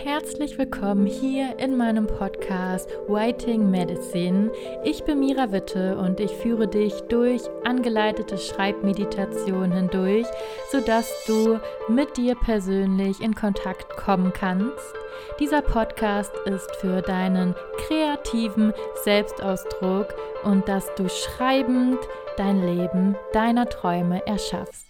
Herzlich willkommen hier in meinem Podcast Writing Medicine. Ich bin Mira Witte und ich führe dich durch angeleitete Schreibmeditationen hindurch, sodass du mit dir persönlich in Kontakt kommen kannst. Dieser Podcast ist für deinen kreativen Selbstausdruck und dass du schreibend dein Leben deiner Träume erschaffst.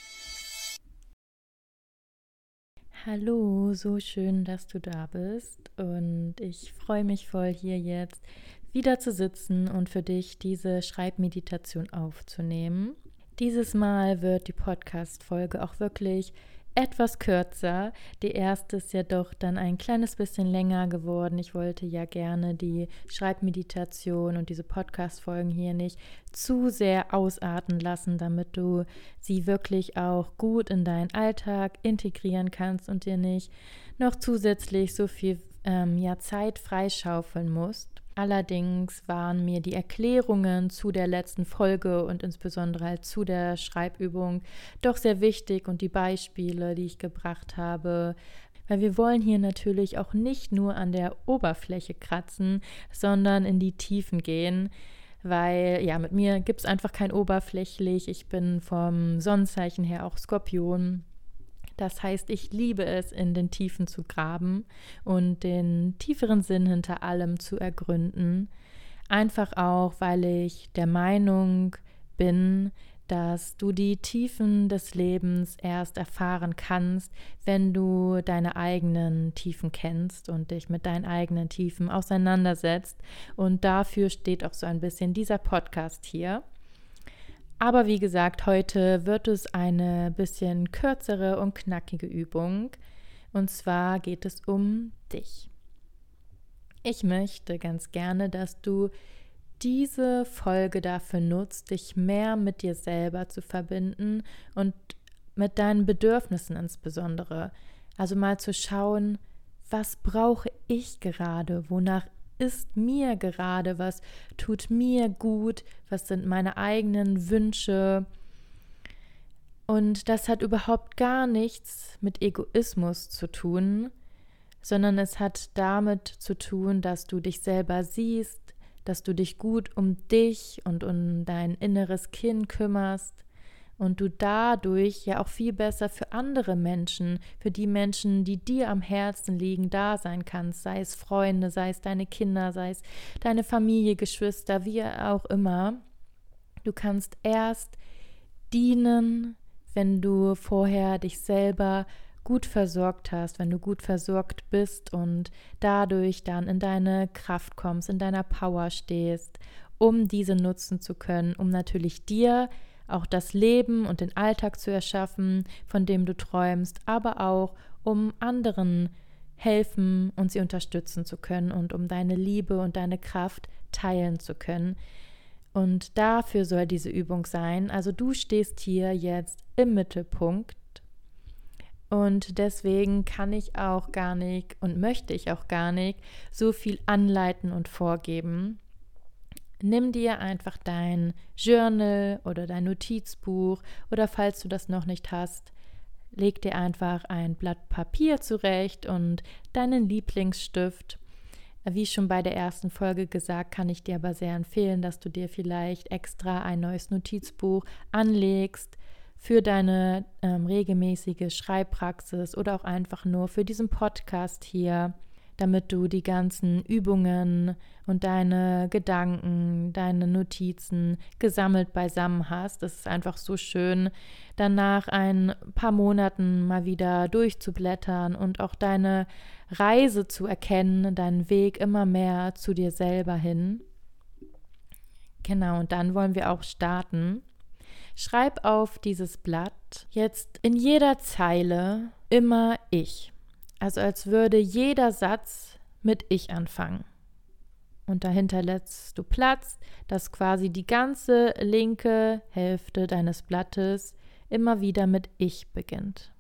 Hallo, so schön, dass du da bist und ich freue mich voll, hier jetzt wieder zu sitzen und für dich diese Schreibmeditation aufzunehmen. Dieses Mal wird die Podcast-Folge auch wirklich etwas kürzer. Die erste ist ja doch dann ein kleines bisschen länger geworden. Ich wollte ja gerne die Schreibmeditation und diese Podcast-Folgen hier nicht zu sehr ausarten lassen, damit du sie wirklich auch gut in deinen Alltag integrieren kannst und dir nicht noch zusätzlich so viel Zeit freischaufeln musst. Allerdings waren mir die Erklärungen zu der letzten Folge und insbesondere halt zu der Schreibübung doch sehr wichtig und die Beispiele, die ich gebracht habe, weil wir wollen hier natürlich auch nicht nur an der Oberfläche kratzen, sondern in die Tiefen gehen, weil ja, mit mir gibt es einfach kein oberflächlich. Ich bin vom Sonnenzeichen her auch Skorpion. Das heißt, ich liebe es, in den Tiefen zu graben und den tieferen Sinn hinter allem zu ergründen. Einfach auch, weil ich der Meinung bin, dass du die Tiefen des Lebens erst erfahren kannst, wenn du deine eigenen Tiefen kennst und dich mit deinen eigenen Tiefen auseinandersetzt. Und dafür steht auch so ein bisschen dieser Podcast hier. Aber wie gesagt, heute wird es eine bisschen kürzere und knackige Übung. Und zwar geht es um dich. Ich möchte ganz gerne, dass du diese Folge dafür nutzt, dich mehr mit dir selber zu verbinden und mit deinen Bedürfnissen insbesondere. Also mal zu schauen, was brauche ich gerade, wonach ist mir gerade, was tut mir gut, was sind meine eigenen Wünsche. Und das hat überhaupt gar nichts mit Egoismus zu tun, sondern es hat damit zu tun, dass du dich selber siehst, dass du dich gut um dich und um dein inneres Kind kümmerst und du dadurch ja auch viel besser für andere Menschen, für die Menschen, die dir am Herzen liegen, da sein kannst, sei es Freunde, sei es deine Kinder, sei es deine Familie, Geschwister, wie auch immer. Du kannst erst dienen, wenn du vorher dich selber gut versorgt hast, wenn du gut versorgt bist und dadurch dann in deine Kraft kommst, in deiner Power stehst, um diese nutzen zu können, um natürlich dir auch das Leben und den Alltag zu erschaffen, von dem du träumst, aber auch um anderen helfen und sie unterstützen zu können und um deine Liebe und deine Kraft teilen zu können. Und dafür soll diese Übung sein. Also du stehst hier jetzt im Mittelpunkt und deswegen kann ich auch gar nicht und möchte ich auch gar nicht so viel anleiten und vorgeben. Nimm dir einfach dein Journal oder dein Notizbuch oder falls du das noch nicht hast, leg dir einfach ein Blatt Papier zurecht und deinen Lieblingsstift. Wie schon bei der ersten Folge gesagt, kann ich dir aber sehr empfehlen, dass du dir vielleicht extra ein neues Notizbuch anlegst für deine regelmäßige Schreibpraxis oder auch einfach nur für diesen Podcast hier, damit du die ganzen Übungen und deine Gedanken, deine Notizen gesammelt beisammen hast. Es ist einfach so schön, dann nach ein paar Monaten mal wieder durchzublättern und auch deine Reise zu erkennen, deinen Weg immer mehr zu dir selber hin. Genau, und dann wollen wir auch starten. Schreib auf dieses Blatt jetzt in jeder Zeile immer ich. Also als würde jeder Satz mit ich anfangen. Und dahinter lässt du Platz, dass quasi die ganze linke Hälfte deines Blattes immer wieder mit ich beginnt.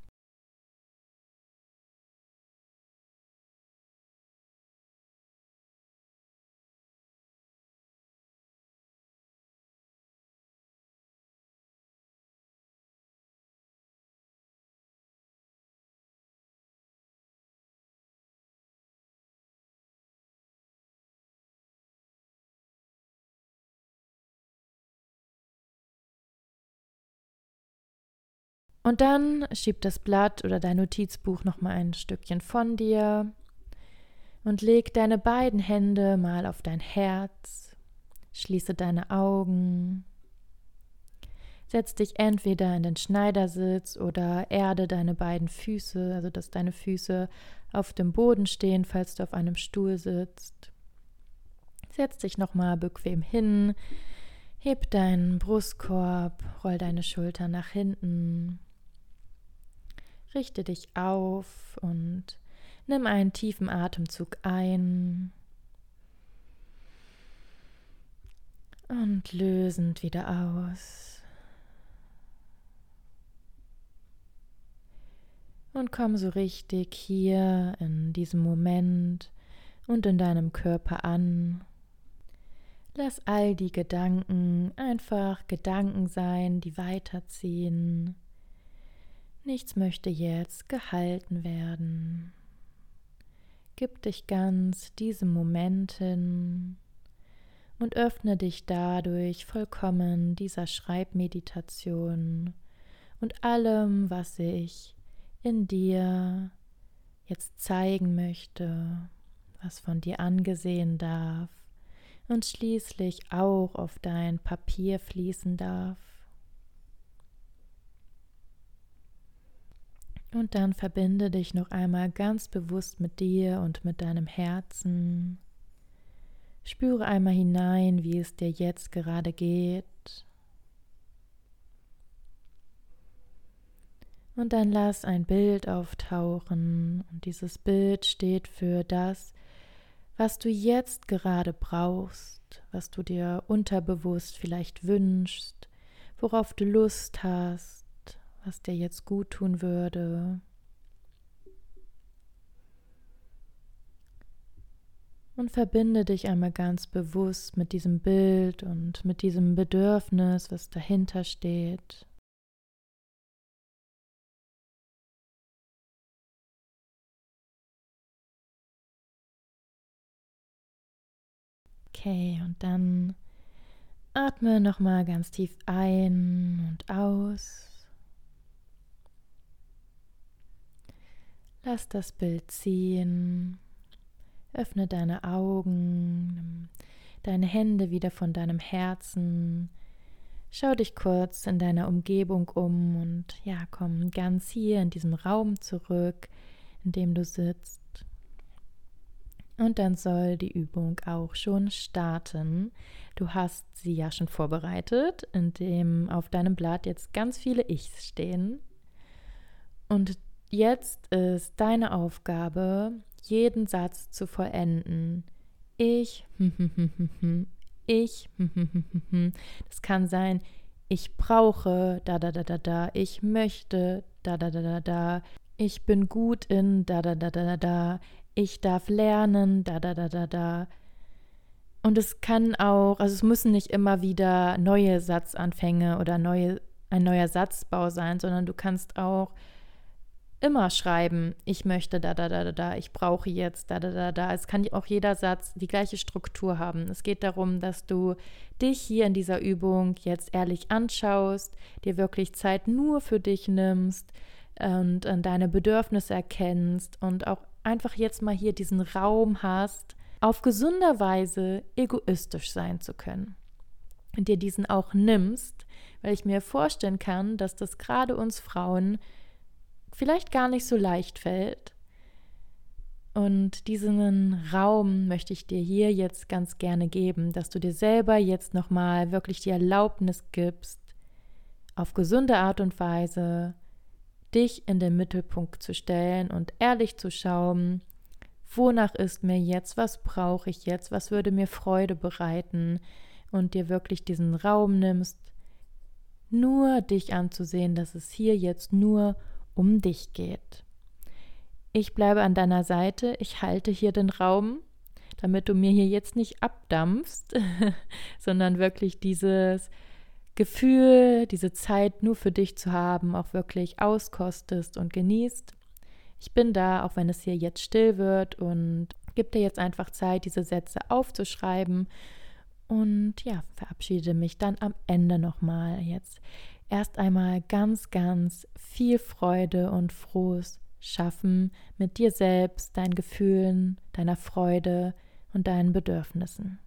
Und dann schieb das Blatt oder dein Notizbuch nochmal ein Stückchen von dir und leg deine beiden Hände mal auf dein Herz. Schließe deine Augen. Setz dich entweder in den Schneidersitz oder erde deine beiden Füße, also dass deine Füße auf dem Boden stehen, falls du auf einem Stuhl sitzt. Setz dich nochmal bequem hin, heb deinen Brustkorb, roll deine Schultern nach hinten, richte dich auf und nimm einen tiefen Atemzug ein und lösend wieder aus. Und komm so richtig hier in diesem Moment und in deinem Körper an. Lass all die Gedanken einfach Gedanken sein, die weiterziehen. Nichts möchte jetzt gehalten werden. Gib dich ganz diesem Moment hin und öffne dich dadurch vollkommen dieser Schreibmeditation und allem, was sich in dir jetzt zeigen möchte, was von dir angesehen darf und schließlich auch auf dein Papier fließen darf. Und dann verbinde dich noch einmal ganz bewusst mit dir und mit deinem Herzen. Spüre einmal hinein, wie es dir jetzt gerade geht. Und dann lass ein Bild auftauchen. Und dieses Bild steht für das, was du jetzt gerade brauchst, was du dir unterbewusst vielleicht wünschst, worauf du Lust hast, was dir jetzt gut tun würde. Und verbinde dich einmal ganz bewusst mit diesem Bild und mit diesem Bedürfnis, was dahinter steht. Okay, und dann atme nochmal ganz tief ein und aus. Lass das Bild ziehen. Öffne deine Augen, nimm deine Hände wieder von deinem Herzen. Schau dich kurz in deiner Umgebung um und komm ganz hier in diesem Raum zurück, in dem du sitzt. Und dann soll die Übung auch schon starten. Du hast sie ja schon vorbereitet, indem auf deinem Blatt jetzt ganz viele Ichs stehen. Und jetzt ist deine Aufgabe, jeden Satz zu vollenden. Ich, ich, das kann sein, ich brauche, da, da, da, da, da, ich möchte, da, da, da, da, da, ich bin gut in, da, da, da, da, da, da, ich darf lernen, da, da, da, da, da. Und es kann auch, also es müssen nicht immer wieder neue Satzanfänge oder ein neuer Satzbau sein, sondern du kannst auch immer schreiben, ich möchte da, da, da, da, da, ich brauche jetzt da, da, da, da. Es kann auch jeder Satz die gleiche Struktur haben. Es geht darum, dass du dich hier in dieser Übung jetzt ehrlich anschaust, dir wirklich Zeit nur für dich nimmst und deine Bedürfnisse erkennst und auch einfach jetzt mal hier diesen Raum hast, auf gesunder Weise egoistisch sein zu können. Und dir diesen auch nimmst, weil ich mir vorstellen kann, dass das gerade uns Frauen vielleicht gar nicht so leicht fällt. Und diesen Raum möchte ich dir hier jetzt ganz gerne geben, dass du dir selber jetzt nochmal wirklich die Erlaubnis gibst, auf gesunde Art und Weise dich in den Mittelpunkt zu stellen und ehrlich zu schauen, wonach ist mir jetzt, was brauche ich jetzt, was würde mir Freude bereiten und dir wirklich diesen Raum nimmst, nur dich anzusehen, dass es hier jetzt nur um dich geht. Ich bleibe an deiner Seite, ich halte hier den Raum, damit du mir hier jetzt nicht abdampfst, sondern wirklich dieses Gefühl, diese Zeit nur für dich zu haben, auch wirklich auskostest und genießt. Ich bin da, auch wenn es hier jetzt still wird, und gib dir jetzt einfach Zeit, diese Sätze aufzuschreiben und verabschiede mich dann am Ende nochmal jetzt erst einmal ganz, ganz viel Freude und frohes Schaffen mit dir selbst, deinen Gefühlen, deiner Freude und deinen Bedürfnissen.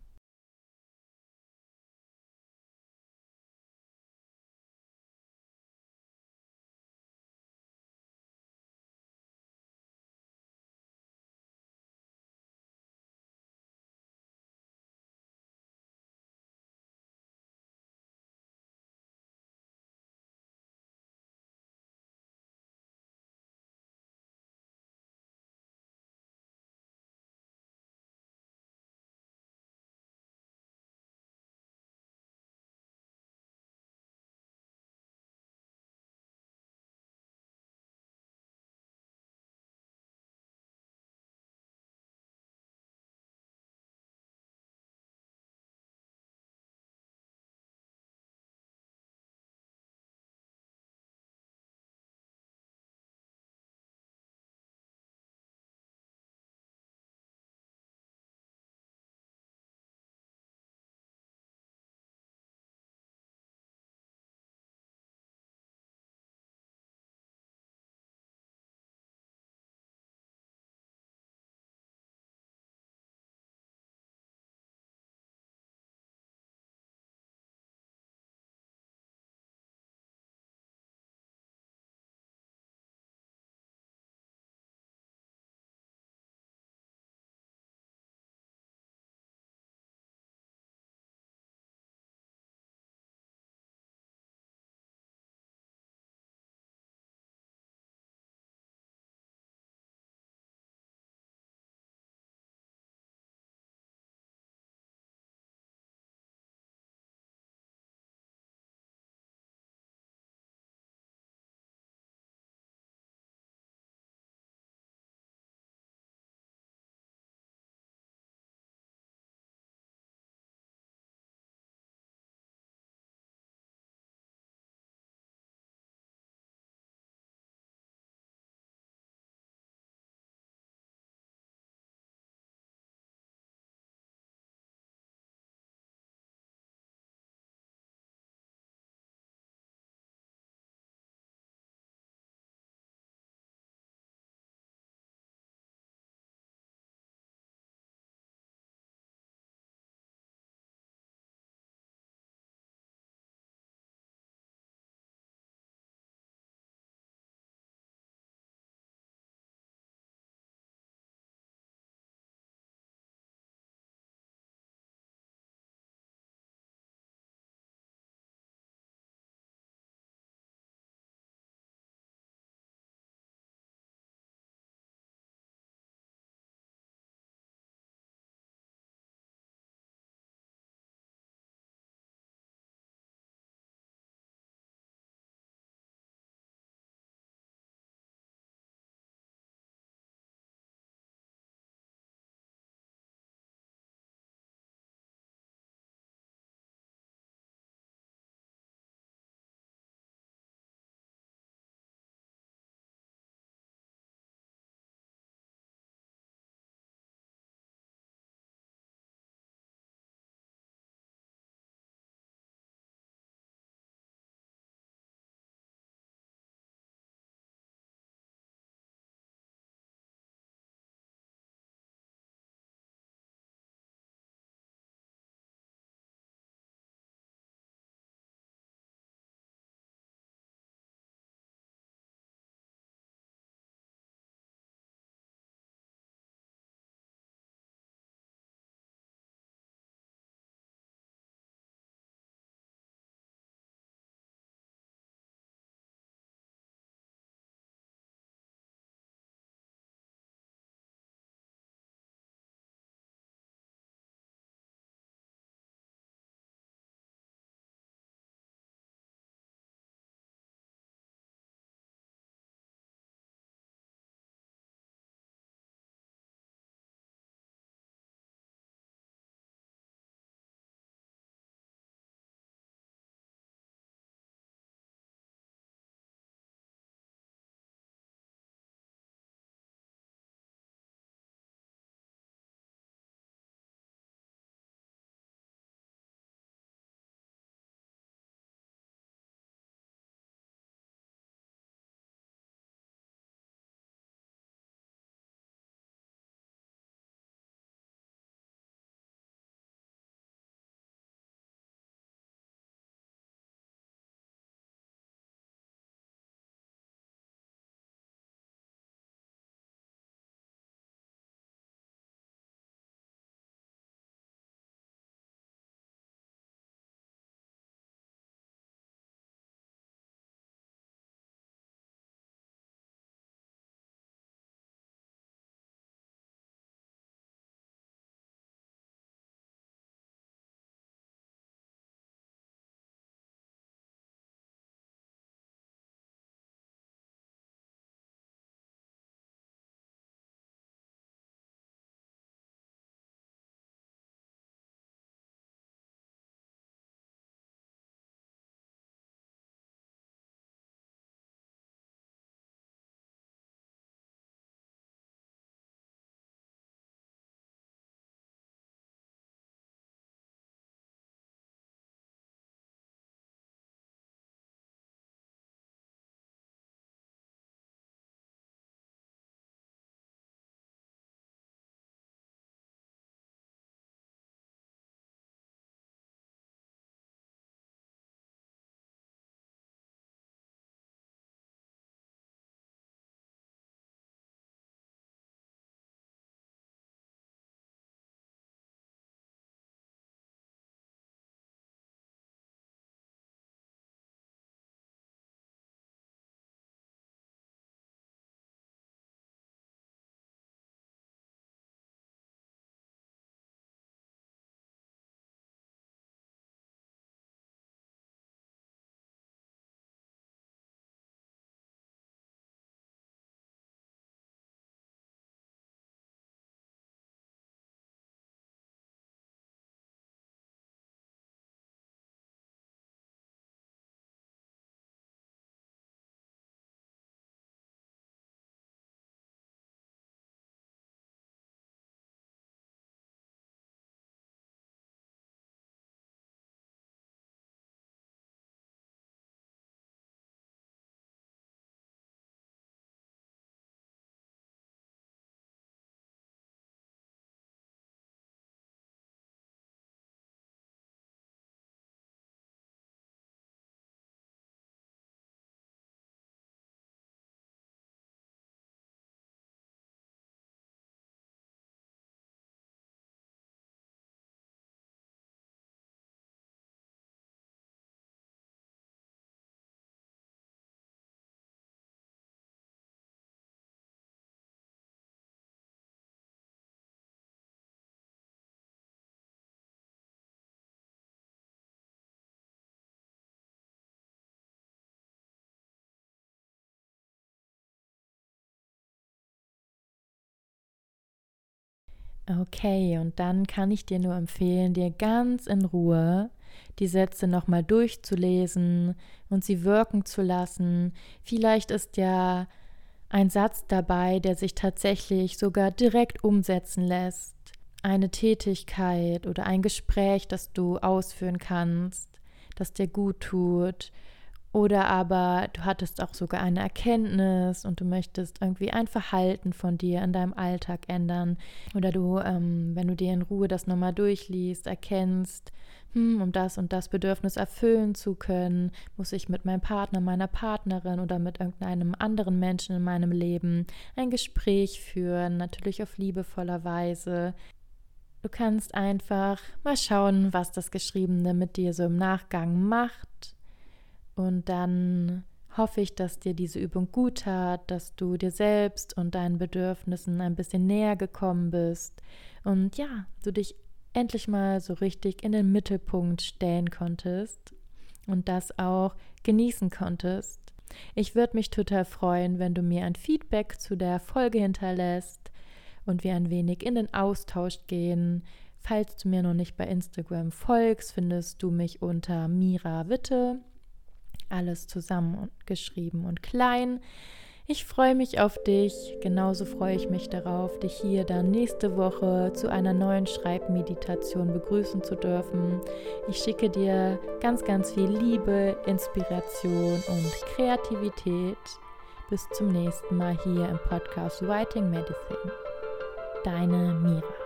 Okay, und dann kann ich dir nur empfehlen, dir ganz in Ruhe die Sätze nochmal durchzulesen und sie wirken zu lassen. Vielleicht ist ja ein Satz dabei, der sich tatsächlich sogar direkt umsetzen lässt. Eine Tätigkeit oder ein Gespräch, das du ausführen kannst, das dir gut tut. Oder aber du hattest auch sogar eine Erkenntnis und du möchtest irgendwie ein Verhalten von dir in deinem Alltag ändern. Oder du, wenn du dir in Ruhe das nochmal durchliest, erkennst, um das und das Bedürfnis erfüllen zu können, muss ich mit meinem Partner, meiner Partnerin oder mit irgendeinem anderen Menschen in meinem Leben ein Gespräch führen, natürlich auf liebevoller Weise. Du kannst einfach mal schauen, was das Geschriebene mit dir so im Nachgang macht. Und dann hoffe ich, dass dir diese Übung gut tat, dass du dir selbst und deinen Bedürfnissen ein bisschen näher gekommen bist und ja, du dich endlich mal so richtig in den Mittelpunkt stellen konntest und das auch genießen konntest. Ich würde mich total freuen, wenn du mir ein Feedback zu der Folge hinterlässt und wir ein wenig in den Austausch gehen. Falls du mir noch nicht bei Instagram folgst, findest du mich unter Mira Witte. Alles zusammengeschrieben und klein. Ich freue mich auf dich. Genauso freue ich mich darauf, dich hier dann nächste Woche zu einer neuen Schreibmeditation begrüßen zu dürfen. Ich schicke dir ganz, ganz viel Liebe, Inspiration und Kreativität. Bis zum nächsten Mal hier im Podcast Writing Medicine. Deine Mira.